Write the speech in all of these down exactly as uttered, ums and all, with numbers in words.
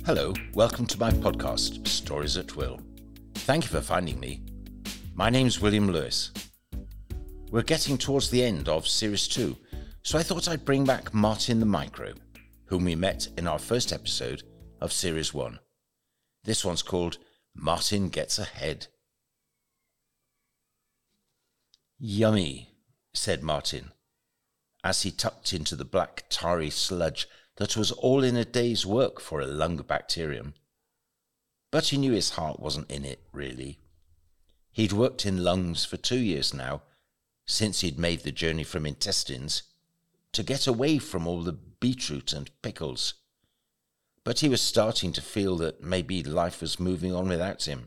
Hello, welcome to my podcast, Stories at Will. Thank you for finding me. My name's William Lewis. We're getting towards the end of Series two, so I thought I'd bring back Martin the Microbe, whom we met in our first episode of Series one. This one's called Martin Gets Ahead. Yummy, said Martin, as he tucked into the black tarry sludge that was all in a day's work for a lung bacterium. But he knew his heart wasn't in it, really. He'd worked in lungs for two years now, since he'd made the journey from intestines, to get away from all the beetroot and pickles. But he was starting to feel that maybe life was moving on without him.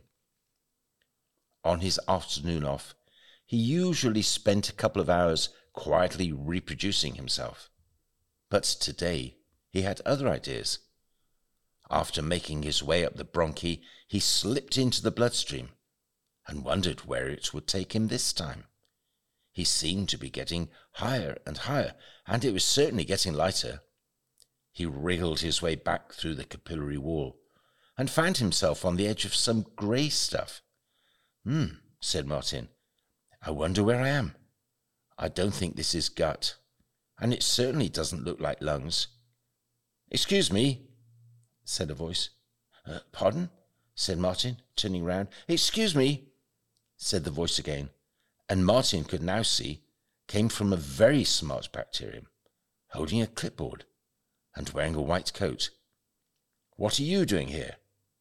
On his afternoon off, he usually spent a couple of hours quietly reproducing himself. But today, he had other ideas. After making his way up the bronchi, he slipped into the bloodstream and wondered where it would take him this time. He seemed to be getting higher and higher, and it was certainly getting lighter. He wriggled his way back through the capillary wall and found himself on the edge of some grey stuff. Hmm, said Martin. I wonder where I am. I don't think this is gut, and it certainly doesn't look like lungs. Excuse me, said a voice. Uh, pardon? Said Martin, turning round. Excuse me, said the voice again, and Martin could now see came from a very smart bacterium, holding a clipboard and wearing a white coat. What are you doing here?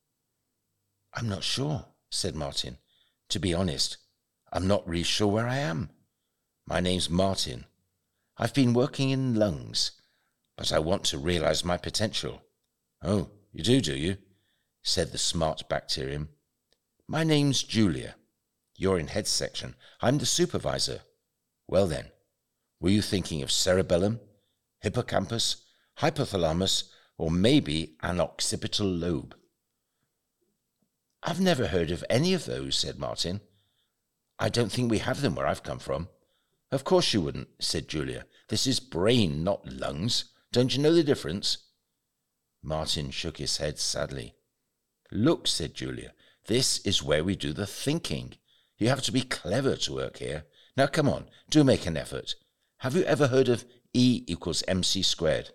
I'm not sure, said Martin. To be honest, I'm not really sure where I am. My name's Martin. I've been working in lungs, but I want to realize my potential. Oh, you do, do you? Said the smart bacterium. My name's Julia. You're in head section. I'm the supervisor. Well then, were you thinking of cerebellum, hippocampus, hypothalamus, or maybe an occipital lobe? I've never heard of any of those, said Martin. I don't think we have them where I've come from. Of course you wouldn't, said Julia. This is brain, not lungs. Don't you know the difference? Martin shook his head sadly. Look, said Julia, this is where we do the thinking. You have to be clever to work here. Now come on, do make an effort. Have you ever heard of E equals mc squared?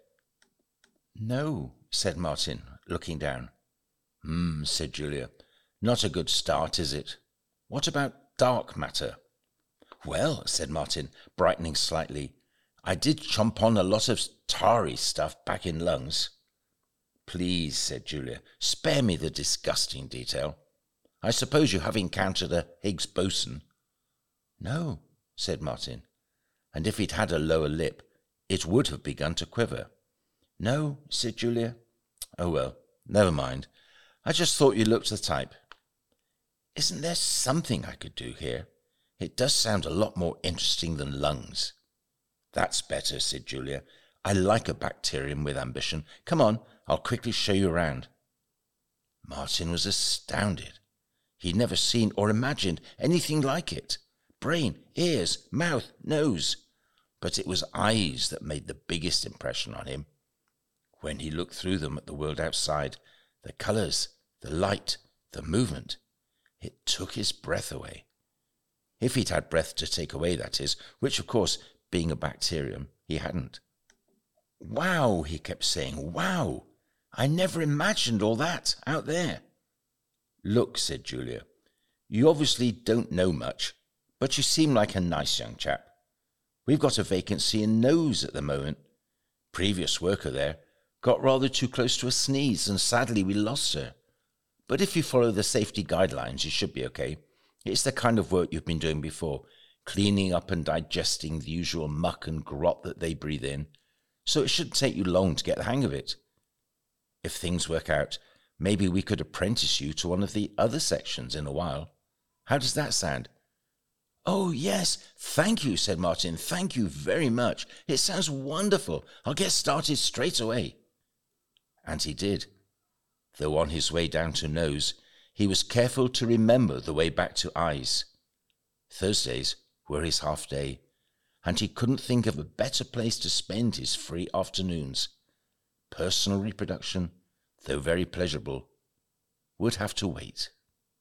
No, said Martin, looking down. Hmm, said Julia. Not a good start, is it? What about dark matter? Well, said Martin, brightening slightly, I did chomp on a lot of tarry stuff back in lungs. Please, said Julia, spare me the disgusting detail. I suppose you have encountered a Higgs boson. No, said Martin, and if he'd had a lower lip, it would have begun to quiver. No, said Julia. Oh well, never mind. I just thought you looked the type. Isn't there something I could do here? It does sound a lot more interesting than lungs. That's better, said Julia. I like a bacterium with ambition. Come on, I'll quickly show you around. Martin was astounded. He'd never seen or imagined anything like it. Brain, ears, mouth, nose. But it was eyes that made the biggest impression on him. When he looked through them at the world outside, the colours, the light, the movement, it took his breath away. If he'd had breath to take away, that is, which, of course, being a bacterium, he hadn't. Wow, he kept saying, wow, I never imagined all that out there. Look, said Julia, you obviously don't know much, but you seem like a nice young chap. We've got a vacancy in nose at the moment. Previous worker there got rather too close to a sneeze, and sadly we lost her. But if you follow the safety guidelines, you should be okay. It's the kind of work you've been doing before, cleaning up and digesting the usual muck and grot that they breathe in, so it shouldn't take you long to get the hang of it. If things work out, maybe we could apprentice you to one of the other sections in a while. How does that sound? Oh, yes, thank you, said Martin. Thank you very much. It sounds wonderful. I'll get started straight away. And he did. Though on his way down to nose, he was careful to remember the way back to eyes. Thursdays were his half day, and he couldn't think of a better place to spend his free afternoons. Personal reproduction, though very pleasurable, would have to wait.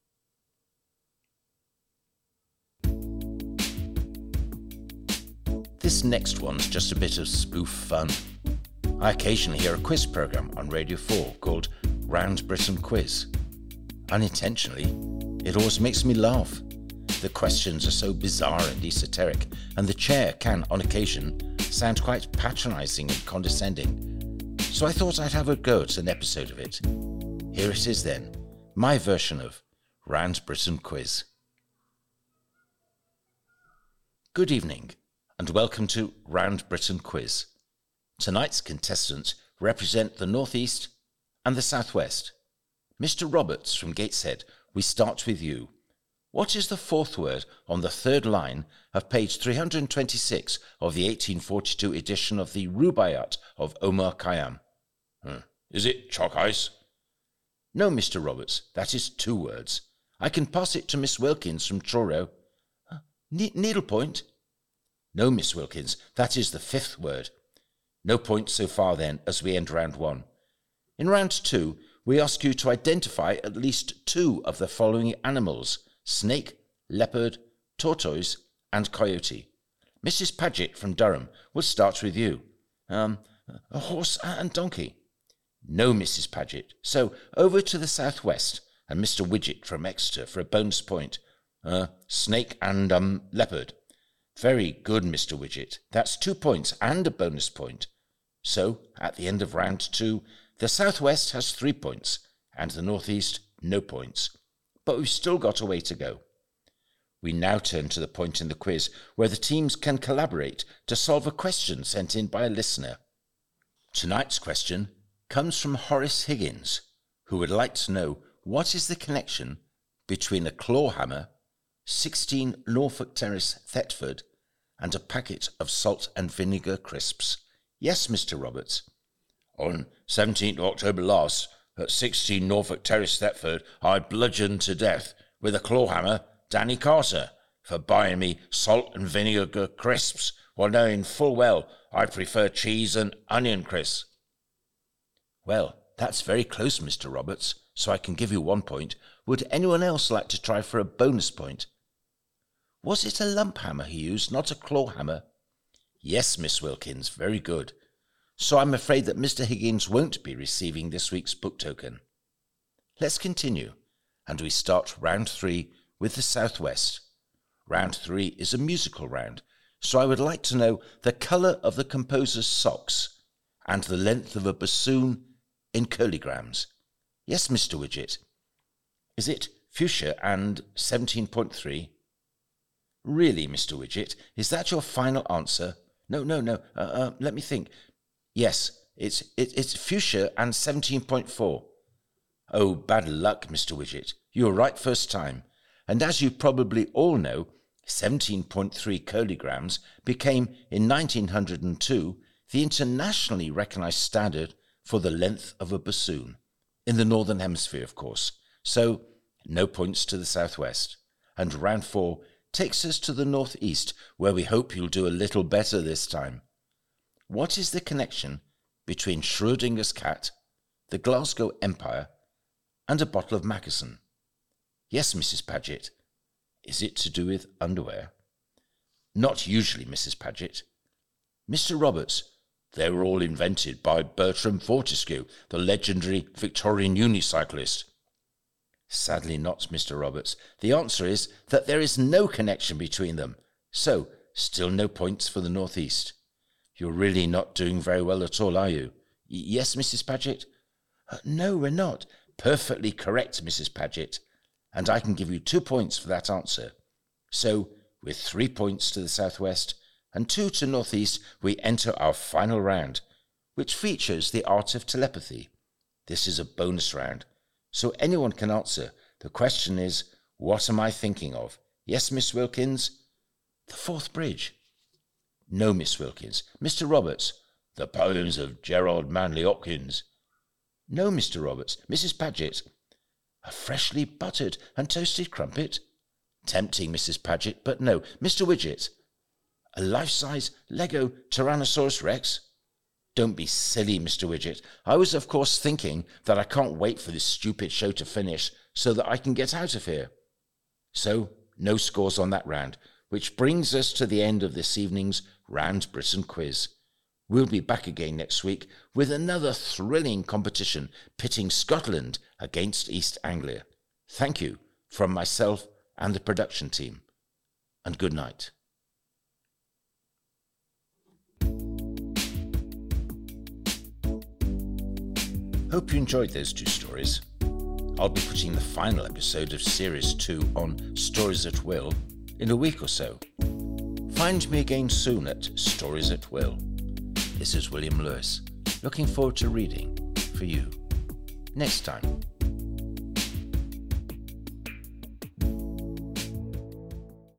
This next one's just a bit of spoof fun. I occasionally hear a quiz programme on Radio four called Round Britain Quiz. Unintentionally, it always makes me laugh. The questions are so bizarre and esoteric, and the chair can, on occasion, sound quite patronising and condescending. So I thought I'd have a go at an episode of it. Here it is then, my version of Round Britain Quiz. Good evening, and welcome to Round Britain Quiz. Tonight's contestants represent the North East and the South West. Mister Roberts from Gateshead, we start with you. What is the fourth word on the third line of page three hundred twenty-six of the eighteen forty-two edition of the Rubaiyat of Omar Khayyam? Hmm. Is it chalk ice? No, Mister Roberts, that is two words. I can pass it to Miss Wilkins from Truro. Uh, ne- needlepoint? No, Miss Wilkins, that is the fifth word. No points so far then, as we end round one. In round two, we ask you to identify at least two of the following animals: snake, leopard, tortoise, and coyote. Missus Paget from Durham, we'll start with you. Um, a horse and donkey? No, Missus Paget. So, over to the southwest, and Mister Widget from Exeter for a bonus point. Uh, snake and, um, leopard. Very good, Mister Widget. That's two points and a bonus point. So, at the end of round two, the southwest has three points, and the northeast no points. But we've still got a way to go. We now turn to the point in the quiz where the teams can collaborate to solve a question sent in by a listener. Tonight's question comes from Horace Higgins, who would like to know what is the connection between a claw hammer, sixteen Norfolk Terrace Thetford, and a packet of salt and vinegar crisps. Yes, Mister Roberts. On seventeenth of October last, at sixteen Norfolk Terrace Thetford, I bludgeoned to death with a claw hammer Danny Carter for buying me salt and vinegar crisps, while knowing full well I prefer cheese and onion crisps. Well, that's very close, Mister Roberts, so I can give you one point. Would anyone else like to try for a bonus point? Was it a lump hammer he used, not a claw hammer? Yes, Miss Wilkins, very good. So I'm afraid that Mister Higgins won't be receiving this week's book token. Let's continue, and we start round three with the Southwest. Round three is a musical round, so I would like to know the colour of the composer's socks and the length of a bassoon in curlygrams. Yes, Mister Widget. Is it fuchsia and seventeen point three? Really, Mister Widget, is that your final answer? No, no, no, uh, uh, let me think. Yes, it's it, it's fuchsia and seventeen point four. Oh, bad luck, Mister Widget. You were right first time. And as you probably all know, seventeen point three curlygrams became, in nineteen oh two, the internationally recognised standard for the length of a bassoon. In the Northern Hemisphere, of course. So, no points to the Southwest. And round four takes us to the Northeast, where we hope you'll do a little better this time. What is the connection between Schrodinger's cat, the Glasgow Empire, and a bottle of Mackeson? Yes, Missus Paget. Is it to do with underwear? Not usually, Missus Paget. Mister Roberts. They were all invented by Bertram Fortescue, the legendary Victorian unicyclist. Sadly not, Mister Roberts. The answer is that there is no connection between them. So, still no points for the Northeast. You're really not doing very well at all, are you? Y- yes, Missus Paget? Uh, no, we're not. Perfectly correct, Missus Paget. And I can give you two points for that answer. So, with three points to the Southwest and two to Northeast, we enter our final round, which features the art of telepathy. This is a bonus round, so anyone can answer. The question is, what am I thinking of? Yes, Miss Wilkins? The Fourth Bridge. No, Miss Wilkins. Mister Roberts. The poems of Gerard Manley Hopkins. No, Mister Roberts. Missus Paget. A freshly buttered and toasted crumpet. Tempting, Missus Paget, but no. Mister Widget. A life-size Lego Tyrannosaurus Rex. Don't be silly, Mister Widget. I was, of course, thinking that I can't wait for this stupid show to finish so that I can get out of here. So, no scores on that round, which brings us to the end of this evening's Round Britain quiz. We'll be back again next week with another thrilling competition pitting Scotland against East Anglia. Thank you from myself and the production team, and good night. Hope you enjoyed those two stories. I'll be putting the final episode of Series two on Stories at Will in a week or so. Find me again soon at Stories at Will. This is William Lewis, looking forward to reading for you next time.